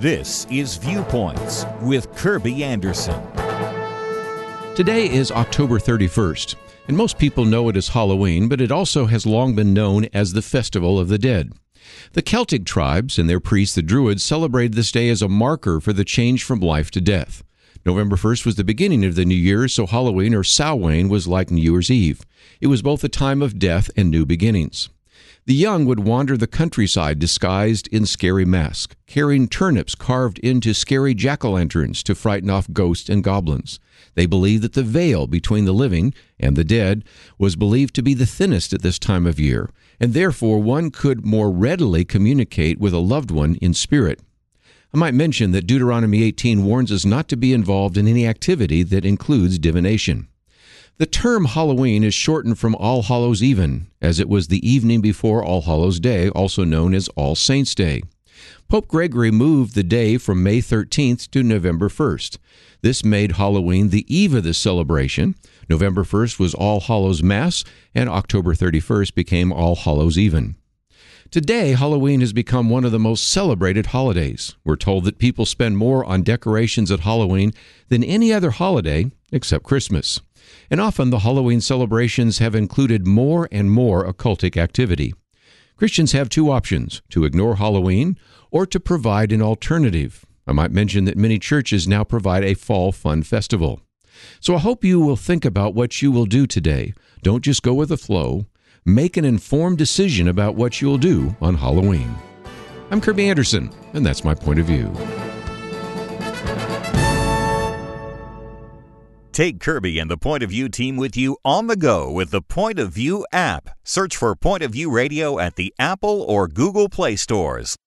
This is Viewpoints with Kirby Anderson. Today is October 31st, and most people know it as Halloween, but it also has long been known as the Festival of the Dead. The Celtic tribes and their priests, the Druids, celebrated this day as a marker for the change from life to death. November 1st was the beginning of the new year, so Halloween or Samhain was like New Year's Eve. It was both a time of death and new beginnings. The young would wander the countryside disguised in scary masks, carrying turnips carved into scary jack-o'-lanterns to frighten off ghosts and goblins. They believed that the veil between the living and the dead was believed to be the thinnest at this time of year, and therefore one could more readily communicate with a loved one in spirit. I might mention that Deuteronomy 18 warns us not to be involved in any activity that includes divination. The term Halloween is shortened from All Hallows Even, as it was the evening before All Hallows Day, also known as All Saints' Day. Pope Gregory moved the day from May 13th to November 1st. This made Halloween the eve of the celebration. November 1st was All Hallows Mass, and October 31st became All Hallows Even. Today, Halloween has become one of the most celebrated holidays. We're told that people spend more on decorations at Halloween than any other holiday except Christmas. And often the Halloween celebrations have included more and more occultic activity. Christians have two options: to ignore Halloween or to provide an alternative. I might mention that many churches now provide a fall fun festival. So I hope you will think about what you will do today. Don't just go with the flow. Make an informed decision about what you'll do on Halloween. I'm Kirby Anderson, and that's my point of view. Take Kirby and the Point of View team with you on the go with the Point of View app. Search for Point of View Radio at the Apple or Google Play stores.